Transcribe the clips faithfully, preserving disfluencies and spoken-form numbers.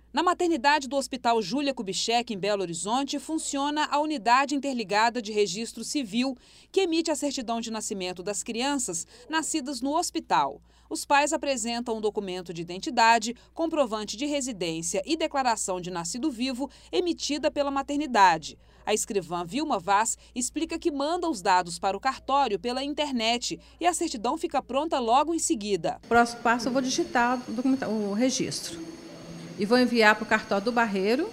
Na maternidade do Hospital Júlia Kubitschek, em Belo Horizonte, funciona a Unidade Interligada de Registro Civil, que emite a certidão de nascimento das crianças nascidas no hospital. Os pais apresentam um documento de identidade, comprovante de residência e declaração de nascido vivo emitida pela maternidade. A escrivã Vilma Vaz explica que manda os dados para o cartório pela internet e a certidão fica pronta logo em seguida. Próximo passo, eu vou digitar o, documento, o registro e vou enviar para o cartório do Barreiro.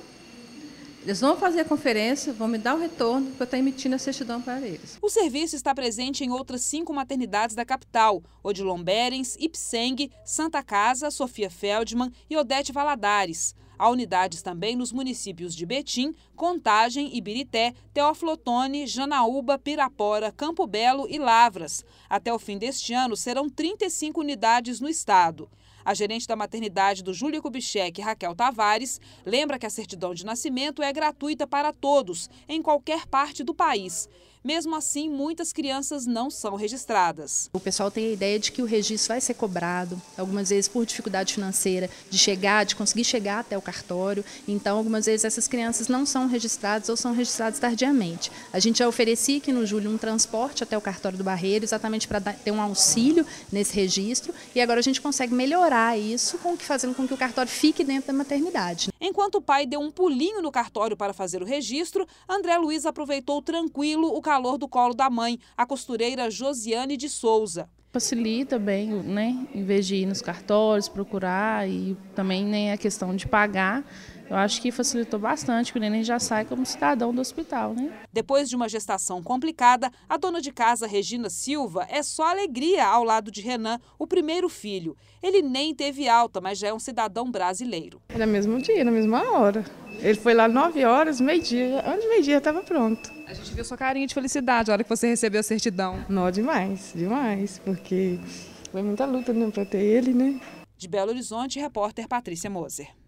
Eles vão fazer a conferência, vão me dar o retorno para eu estar emitindo a certidão para eles. O serviço está presente em outras cinco maternidades da capital: Odilon Berens, Ipseng, Santa Casa, Sofia Feldman e Odete Valadares. Há unidades também nos municípios de Betim, Contagem, Ibirité, Teófilo Otoni, Janaúba, Pirapora, Campo Belo e Lavras. Até o fim deste ano, serão trinta e cinco unidades no estado. A gerente da maternidade do Júlia Kubitschek, Raquel Tavares, lembra que a certidão de nascimento é gratuita para todos, em qualquer parte do país. Mesmo assim, muitas crianças não são registradas. O pessoal tem a ideia de que o registro vai ser cobrado, algumas vezes por dificuldade financeira, de chegar, de conseguir chegar até o cartório. Então, algumas vezes essas crianças não são registradas ou são registradas tardiamente. A gente já oferecia aqui no Júlia um transporte até o cartório do Barreiro, exatamente para ter um auxílio nesse registro. E agora a gente consegue melhorar isso, com que, fazendo com que o cartório fique dentro da maternidade. Enquanto o pai deu um pulinho no cartório para fazer o registro, André Luiz aproveitou tranquilo o calor do colo da mãe, a costureira Josiane de Souza. Facilita bem, né? Em vez de ir nos cartórios, procurar, e também, né, a questão de pagar, eu acho que facilitou bastante, porque o neném já sai como cidadão do hospital, né? Depois de uma gestação complicada, a dona de casa, Regina Silva, é só alegria ao lado de Renan, o primeiro filho. Ele nem teve alta, mas já é um cidadão brasileiro. No mesmo dia, na mesma hora. Ele foi lá nove horas, meio-dia, antes de meio-dia estava pronto. A gente viu sua carinha de felicidade na hora que você recebeu a certidão. Não, demais, demais, porque foi muita luta, né, para ter ele, né? De Belo Horizonte, repórter Patrícia Moser.